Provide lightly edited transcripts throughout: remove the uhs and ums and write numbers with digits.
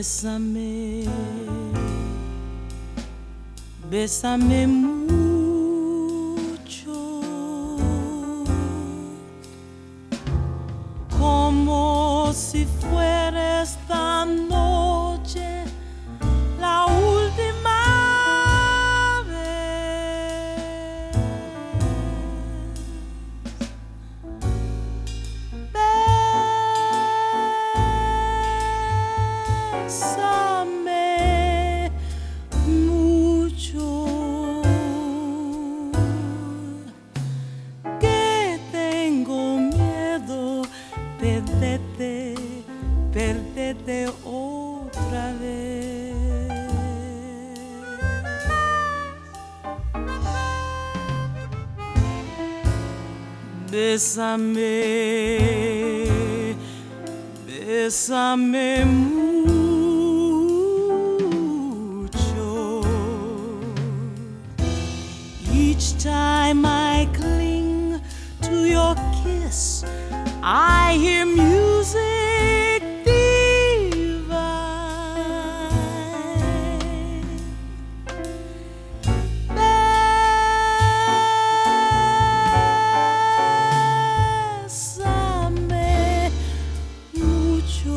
Bésame, bésame mucho, como si fuera esta noche la última vez. Bésame mucho, que tengo miedo perderte, perderte otra vez. Bésame, bésame mucho. Each time I cling to your kiss, I hear music divine. Bésame mucho.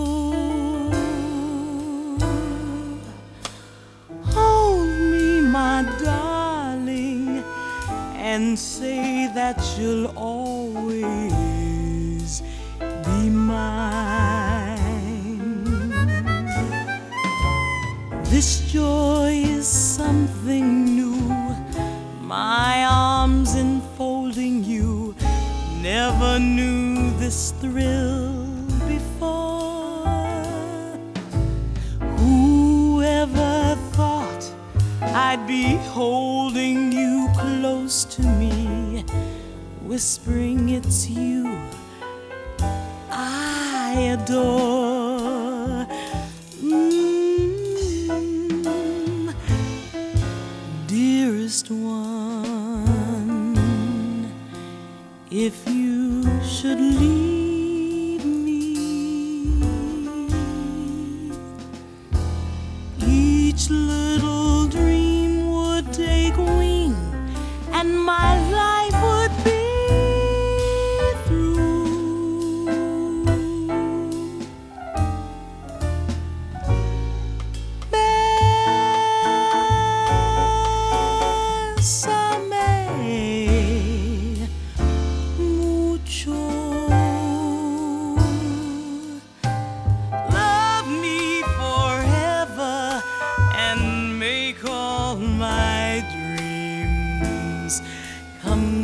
Hold me, my darling, and say that you'll always be mine. This joy is something new, my arms enfolding you. Never knew this thrill before. Whoever thought I'd be holding you close to me, whispering it's you I adore. Dearest one, if you should leave me, each little dream would take wing and my life would be through. Bésame mucho. Love me forever and make all my dreams come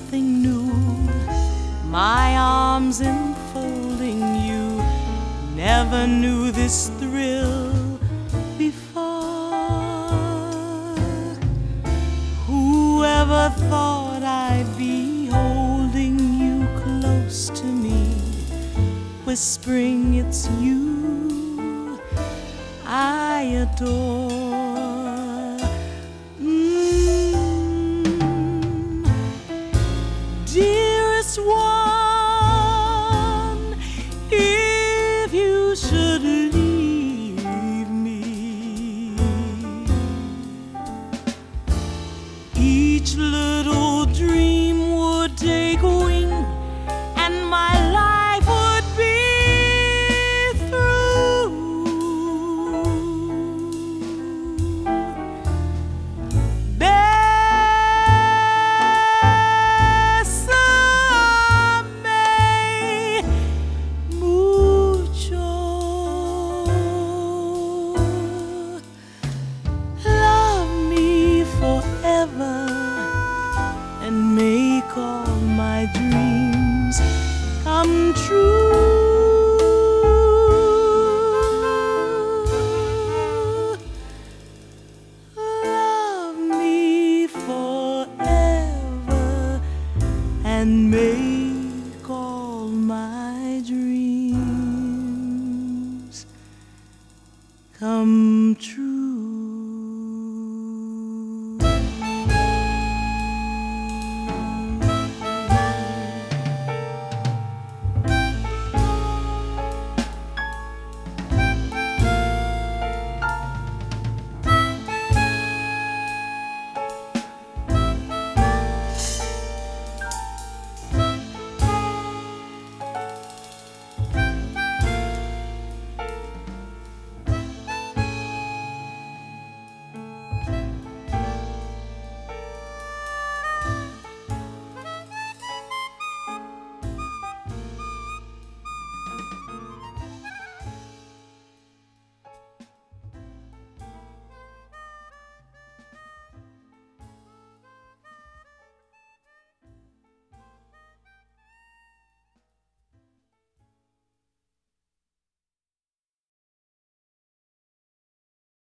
something new. My arms enfolding you, never knew this thrill before. Whoever thought I'd be holding you close to me, whispering it's you I adore. Dearest one, if you should leave me, each little dream would take